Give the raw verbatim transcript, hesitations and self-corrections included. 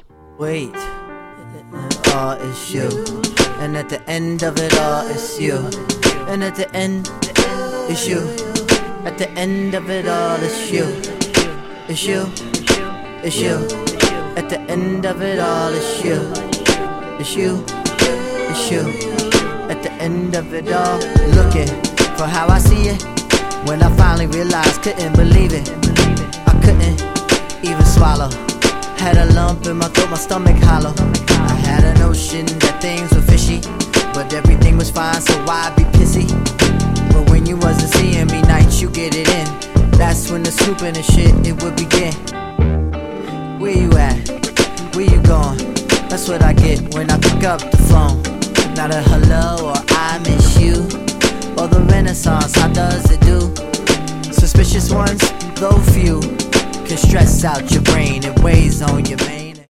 Wait, all is you, and at the end of it all it's you, and at the end it's you, at the end of it all it's you, it's you, it's you, at the end of it all it's you, it's you, it's you, at the end of it all. Looking for how I see it, when I finally realized, couldn't believe it, I couldn't even swallow. Had a lump in my throat, my stomach hollow. I had a notion that things were fishy, but everything was fine, so why be pissy? But when you wasn't seeing me nights, you get it in. That's when the snooping and shit, it would begin. Where you at? Where you going? That's what I get when I pick up the phone. Not a hello or I miss you, or the Renaissance, how does it do? Suspicious ones, though few, can stress out your brain, it weighs on your man.